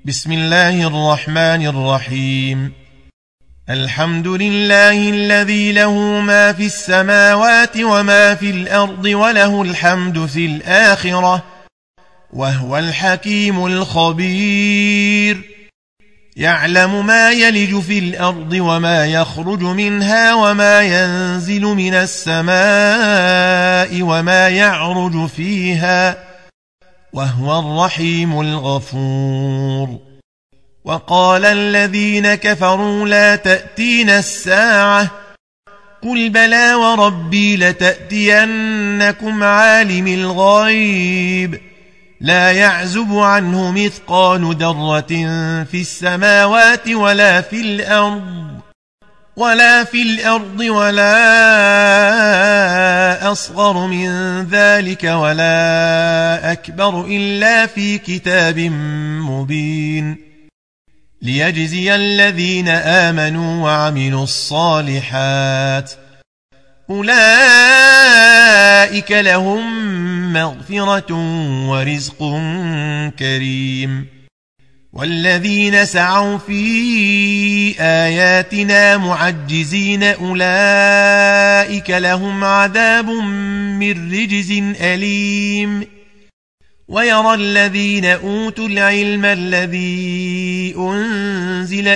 بسم الله الرحمن الرحيم. الحمد لله الذي له ما في السماوات وما في الأرض وله الحمد في الآخرة وهو الحكيم الخبير. يعلم ما يلج في الأرض وما يخرج منها وما ينزل من السماء وما يعرج فيها وهو الرحيم الغفور. وقال الذين كفروا لا تأتينا الساعة قل بلى وربي لتأتينكم عالم الغيب لا يعزب عنه مثقال ذرة في السماوات ولا في الأرض ولا أصغر من ذلك ولا أكبر إلا في كتاب مبين ليجزي الذين آمنوا وعملوا الصالحات أولئك لهم مغفرة ورزق كريم. والذين سعوا في آياتنا معجزين أولئك لهم عذاب من رجز أليم. ويرى الذين أوتوا العلم الذي أنزل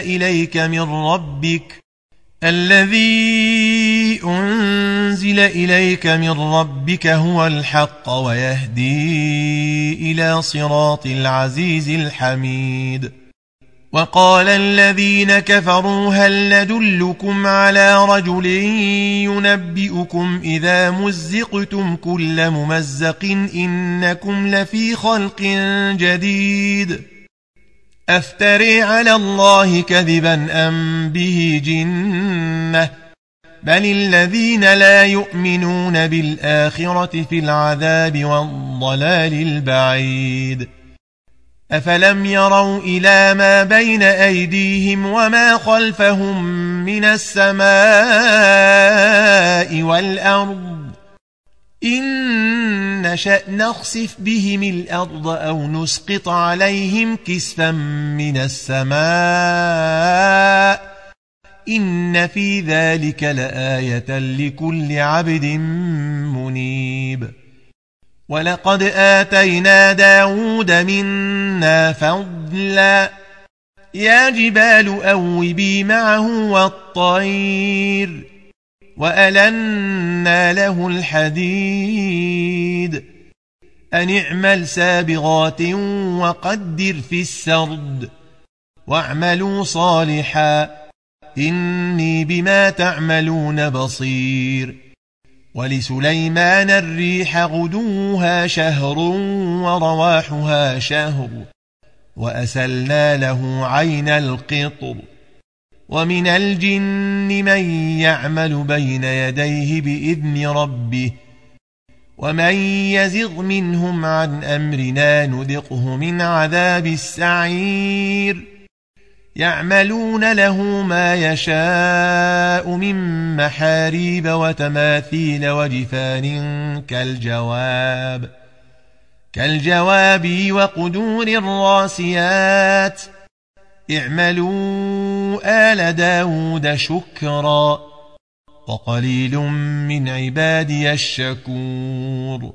إليك من ربك هو الحق ويهدي إلى صراط العزيز الحميد. وقال الذين كفروا هل ندلكم على رجل ينبئكم إذا مزقتم كل ممزق إنكم لفي خلق جديد أفتري على الله كذبا أم به جنة بل الذين لا يؤمنون بالآخرة في العذاب والضلال البعيد. أفلم يروا إلى ما بين أيديهم وما خلفهم من السماء والأرض إن نشأ نخسف بهم الأرض أو نسقط عليهم كسفا من السماء إن في ذلك لآية لكل عبد منيب. ولقد آتينا داود منا فضلا يا جبال أوبي معه والطير وألنا له الحديد أن اعمل سابغات وقدر في السرد واعملوا صالحا إني بما تعملون بصير. ولسليمان الريح غدوها شهر ورواحها شهر وأسلنا له عين القطر. ومن الجن من يعمل بين يديه بإذن ربه ومن يزغ منهم عن أمرنا نذقه من عذاب السعير. يعملون له ما يشاء من محاريب وتماثيل وجفان كالجواب وقدور الراسيات اعملوا آل داود شكرا وقليل من عبادي الشكور.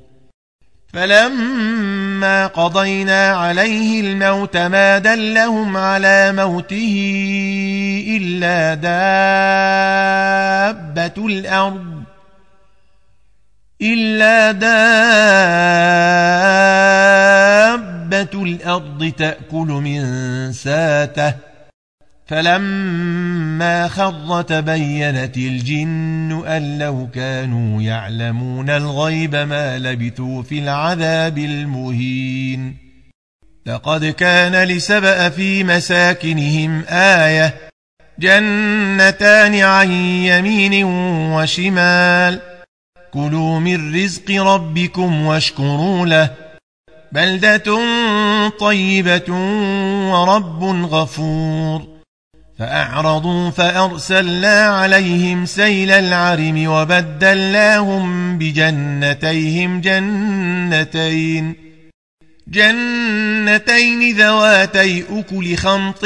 فلما قضينا عليه الموت ما دلهم على موته إلا دابة الأرض تأكل من ساته فلما خر تبينت الجن أن لو كانوا يعلمون الغيب ما لبثوا في العذاب المهين. لقد كان لسبأ في مساكنهم آية جنتان عن يمين وشمال كلوا من رزق ربكم واشكروا له بلدة طيبة ورب غفور. فأعرضوا فأرسلنا عليهم سيل العرم وبدلناهم بجنتيهم جنتين ذواتي أكل خمط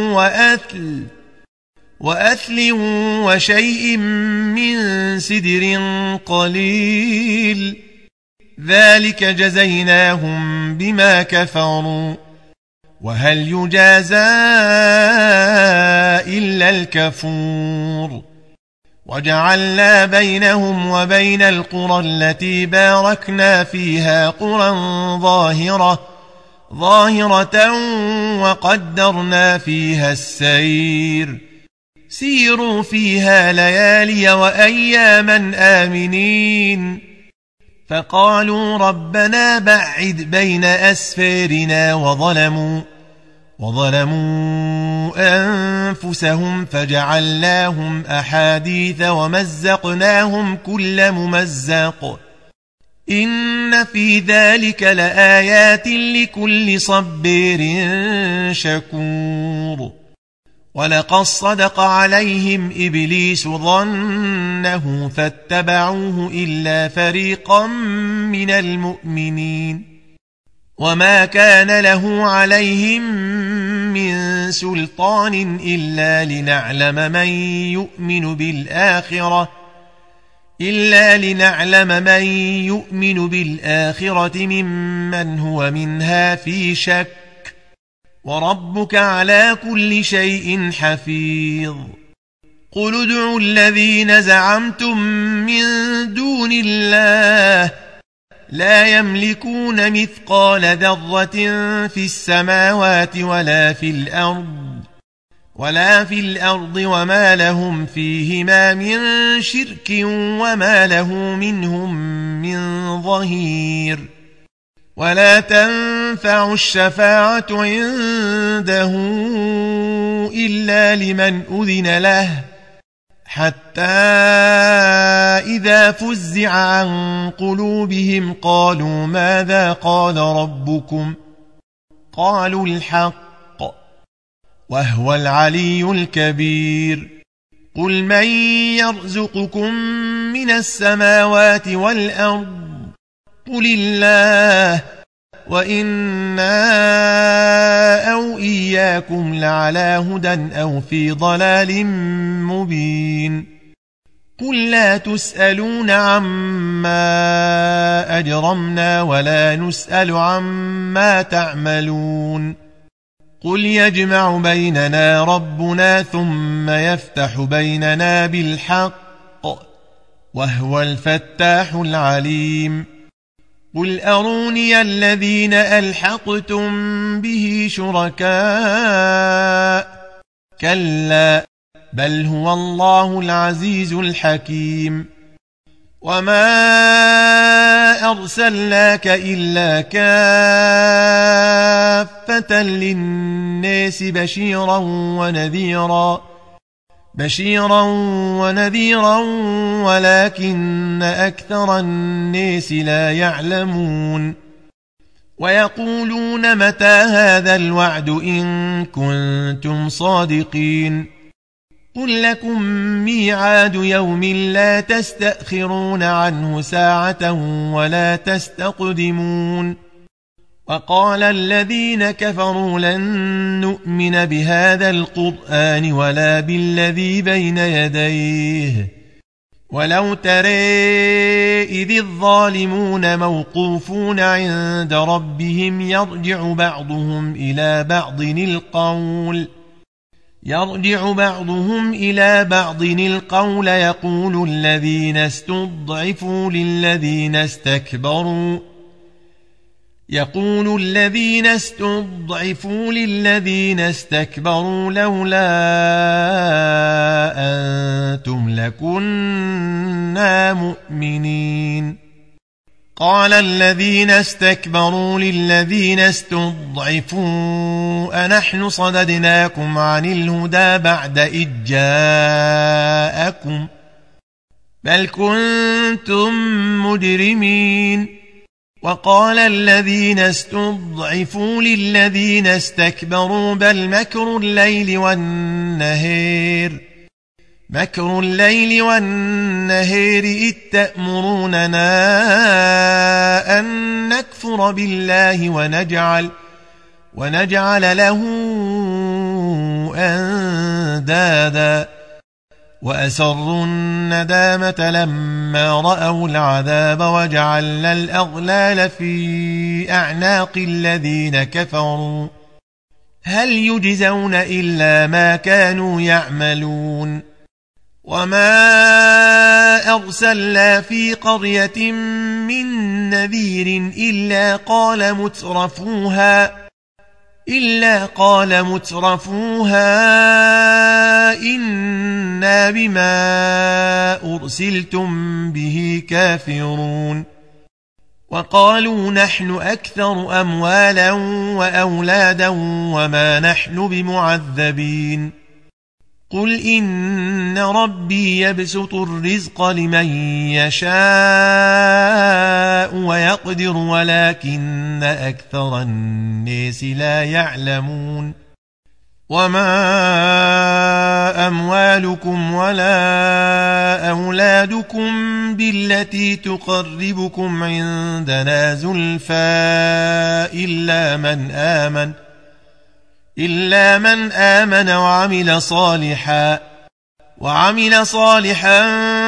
وأثل وشيء من سدر قليل ذلك جزيناهم بما كفروا وهل يجازى إلا الكفور وجعلنا بينهم وبين القرى التي باركنا فيها قرى ظاهرة وقدرنا فيها السير سيروا فيها ليالي وأياما آمنين فقالوا ربنا بعد بين أسفارنا وظلموا أنفسهم فجعلناهم أحاديث ومزقناهم كل ممزق إن في ذلك لآيات لكل صبير شكور ولقد صدق عليهم إبليس ظنه فاتبعوه إلا فريقا من المؤمنين وما كان له عليهم من سلطان إلا لنعلم من يؤمن بالآخرة ممن هو منها في شك وربك على كل شيء حفيظ قل ادعوا الذين زعمتم من دون الله لا يملكون مثقال ذرة في السماوات ولا في الأرض وما لهم فيهما من شرك وما له منهم من ظهير ولا تنفع الشفاعة عنده إلا لمن أذن له حتى إذا فزع عن قلوبهم قالوا ماذا قال ربكم قالوا الحق وهو العلي الكبير قل من يرزقكم من السماوات والأرض قل الله وإنا أو إياكم لعلى هدى أو في ضلال مبين قل لا تسألون عما أجرمنا ولا نسأل عما تعملون قل يجمع بيننا ربنا ثم يفتح بيننا بالحق وهو الفتاح العليم قل أروني الذين ألحقتم به شركاء كلا بل هو الله العزيز الحكيم وما أرسلناك إلا كافة للناس بشيرا ونذيرا ولكن أكثر الناس لا يعلمون ويقولون متى هذا الوعد إن كنتم صادقين قل لكم ميعاد يوم لا تستأخرون عنه ساعة ولا تستقدمون وقال الذين كفروا لن نؤمن بهذا القرآن ولا بالذي بين يديه ولو ترى إذ الظالمون موقوفون عند ربهم يرجع بعضهم إلى بعض القول يقول الذين استضعفوا للذين استكبروا لولا أنتم لكنا مؤمنين قال الذين استكبروا للذين استضعفوا أنحن صددناكم عن الهدى بعد إذ جاءكم بل كنتم مجرمين وقال الذين استضعفوا للذين استكبروا بل مكر الليل والنهار مكر الليل والنهار إذ تأمروننا أن نكفر بالله ونجعل له أندادا وأسروا الندامة لما رأوا العذاب وجعلنا الأغلال في أعناق الذين كفروا هل يجزون إلا ما كانوا يعملون وما أرسلنا في قرية من نذير إلا قال مترفوها إنا بما أرسلتم به كافرون وقالوا نحن أكثر أموالا وأولادا وما نحن بمعذبين قل إن ربي يبسط الرزق لمن يشاء ويقدر ولكن أكثر الناس لا يعلمون وما أموالكم ولا أولادكم بالتي تقربكم عندنا زلفى إلا من آمن وعمل صالحا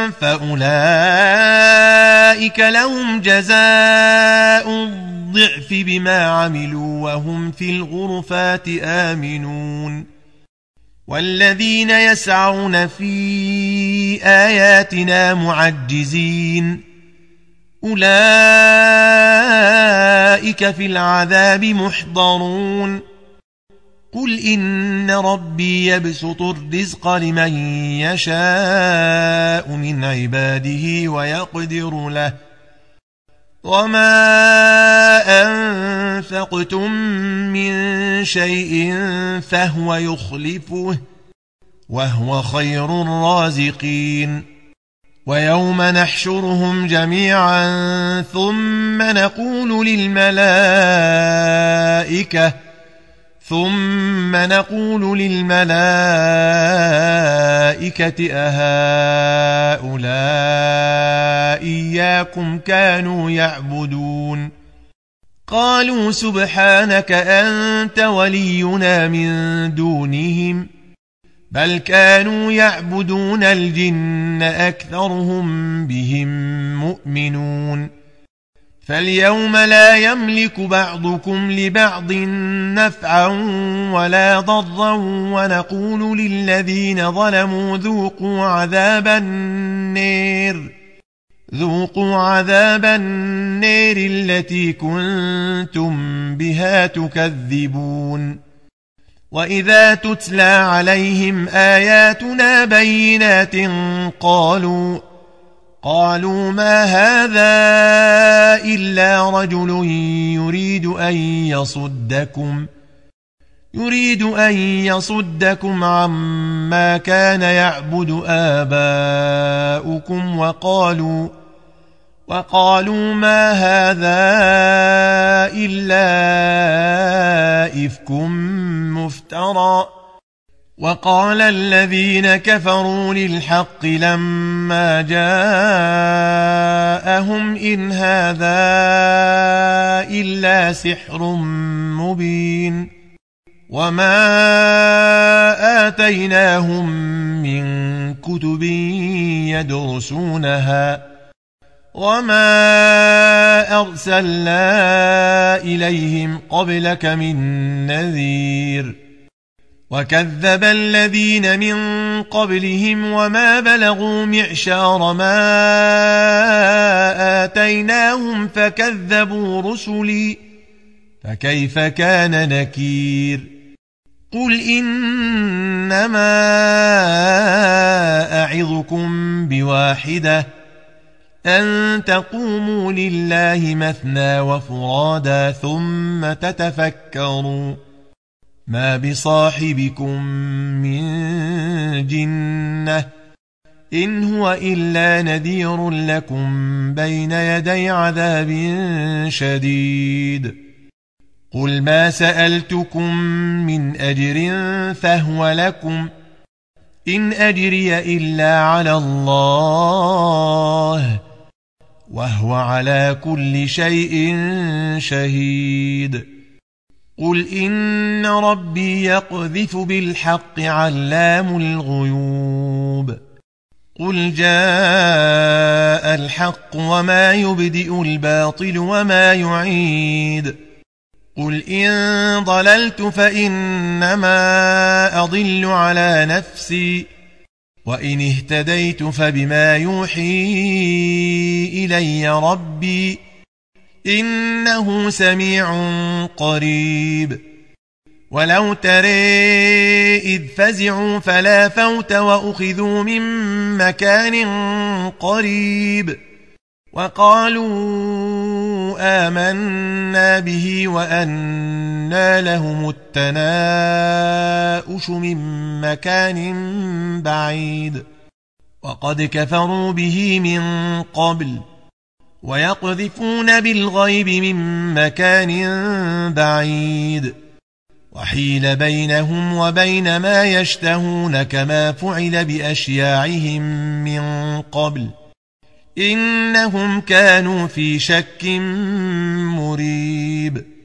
فأولئك لهم جزاء الضعف بما عملوا وهم في الغرفات آمنون والذين يسعون في آياتنا معجزين أولئك في العذاب محضرون قل إن ربي يبسط الرزق لمن يشاء من عباده ويقدر له وما أنفقتم من شيء فهو يخلفه وهو خير الرازقين ويوم نحشرهم جميعا ثم نقول للملائكة أهؤلاء إياكم كانوا يعبدون قالوا سبحانك أنت ولينا من دونهم بل كانوا يعبدون الجن أكثرهم بهم مؤمنون فاليوم لا يملك بعضكم لبعض نفعا ولا ضرا ونقول للذين ظلموا ذوقوا عذاب النار التي كنتم بها تكذبون وإذا تتلى عليهم آياتنا بينات قالوا ما هذا إلا رجل يريد أن يصدكم عما كان يعبد آباؤكم وقالوا ما هذا إلا إفك مفترى وقال الذين كفروا للحق لما جاءهم إن هذا إلا سحر مبين وما آتيناهم من كتب يدرسونها وما أرسلنا إليهم قبلك من نذير وكذب الذين من قبلهم وما بلغوا معشار ما آتيناهم فكذبوا رسلي فكيف كان نكير قل إنما أعظكم بواحدة أن تقوموا لله مثنى وفرادا ثم تتفكروا ما بصاحبكم من جنة إن هو إلا نذير لكم بين يدي عذاب شديد قل ما سألتكم من أجر فهو لكم إن أجري إلا على الله وهو على كل شيء شهيد قل إن ربي يقذف بالحق علام الغيوب قل جاء الحق وما يبدئ الباطل وما يعيد قل إن ضللت فإنما أضل على نفسي وإن اهتديت فبما يوحي إلي ربي إنه سميع قريب ولو ترى إذ فزعوا فلا فوت وأخذوا من مكان قريب وقالوا آمنا به وأنى لهم التناؤش من مكان بعيد وقد كفروا به من قبل ويقذفون بالغيب من مكان بعيد وحيل بينهم وبين ما يشتهون كما فعل بأشياعهم من قبل إنهم كانوا في شك مريب